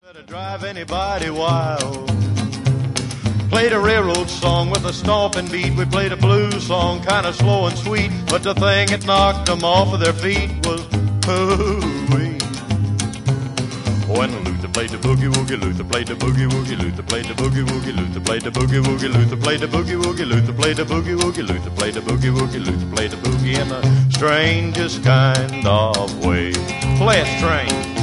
To drive anybody wild. Played a railroad song with a stomping beat. We played a blues song, kind of slow and sweet. But the thing that knocked them off of their feet was hooey. When Luther played the boogie woogie, Luther played the boogie woogie, Luther played the boogie woogie, Luther played the boogie woogie, Luther played the boogie woogie, Luther played the boogie woogie, Luther played the boogie woogie, Luther played the boogie in the strangest kind of way. Play it strange.